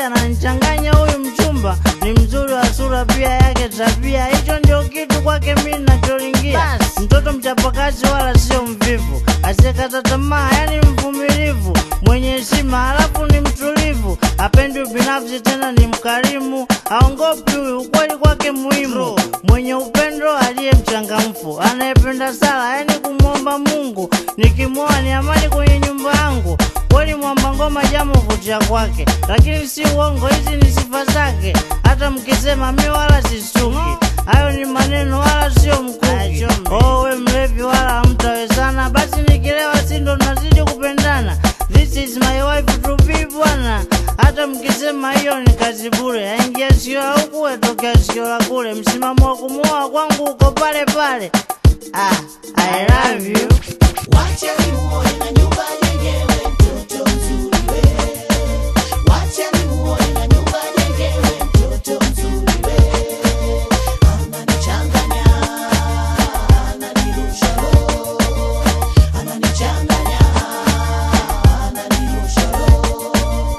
ananichanganya huyu mchumba. Ni mzuri wa sura pia yake tabia. Hicho ndio kitu kwake mimi ninacholingia. Mtoto mchapakazi wala sio mvivu. Asikata tamaa, yani mvumilivu. Mwenye heshima alafu ni mtulivu. Hapendi binafsi tena ni mkarimu. Haongopi, ukweli kwake muhimu. Mwenye upendo aliye mchangamfu. Anayependa sala, yani kumuomba Mungu. Nikimwoa ni amani kwenye nyumba yangu. Kweli mwamba ngoma jamu vutia kwake. Lakini si uongo, hizi ni sifa zake. Hata mkisema mimi wala sisuki. Hayo ni maneno wala sio mkuki. Oh we mlevi wala hamtawezana. Basi nikilewa si ndo nazidi kupendana. This is my wife to be bwana. Hata mkisema hiyo ni kazi bure. Aingia sikio la huku etokea sikio la kule. Msimamo wa kumuoa kwangu uko pale pale. I love you. Wacha nimuoe na nyumba yenyewe mtoto mzuri we. Wacha nimuoe na nyumba yenyewe mtoto mzuri we. Ananichanganya, ananirusha roho. Ananichanganya, ananirusha roho.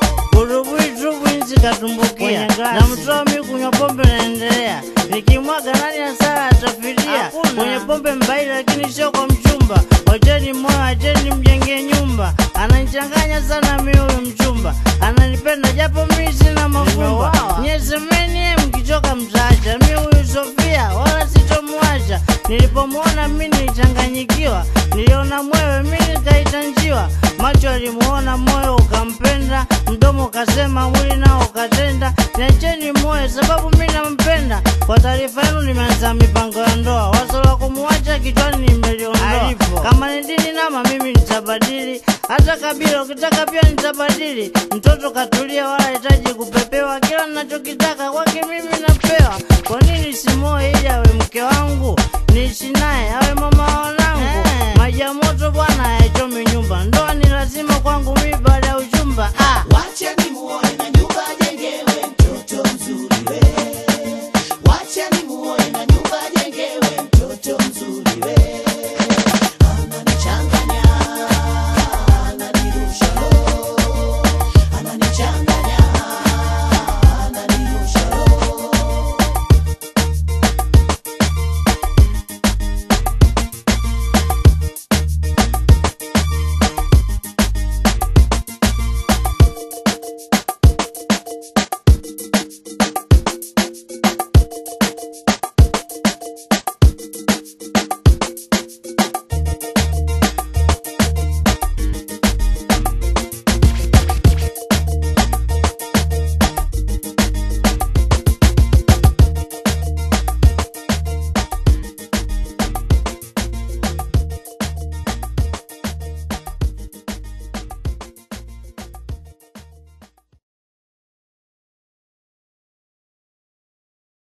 Kurubu nzi katumbukia. Na mtoa mimi kunywa pombe naendelea. Nikimwaga nani hasara atafidia. Kwenye pombe mbaili lakini sio kwa mchumba. Wacheni moyo, wacheni mjenge nyumba. Ananichanganya sana mimi huyu mchumba. Ananipenda japo mimi sina mafumba. Nyesemeni mkichoka mtaacha. Mimi huyu Sofia wala sitomwacha. Nilipomuona mimi nilichanganyikiwa. Niliona mwewe mimi nikaitanjiwa. Macho alimuona moyo ukampenda. Mdomo ukasema mwili nao ukatenda. Niacheni moyo sababu mimi nampenda. Kwa taarifa yenu nimeanza mipango ya ndoa. Wazo la kumuacha kichwani nimeliondoa. Kama ni dini nama mimi nitabadili. Hata kabila ukitaka pia nitabadili. Mtoto katulia wala hitaji kupepewa. Kila ninachokitaka kwake mimi napewa. Kwa nini simoe ili awe mke wangu? Niishi naye awe mama wanangu. Maji ya moto bwana hayachomi nyumba. Ndoa ni lazima kwangu mimi baada ya uchumba. Wacha nimuoe na nyumba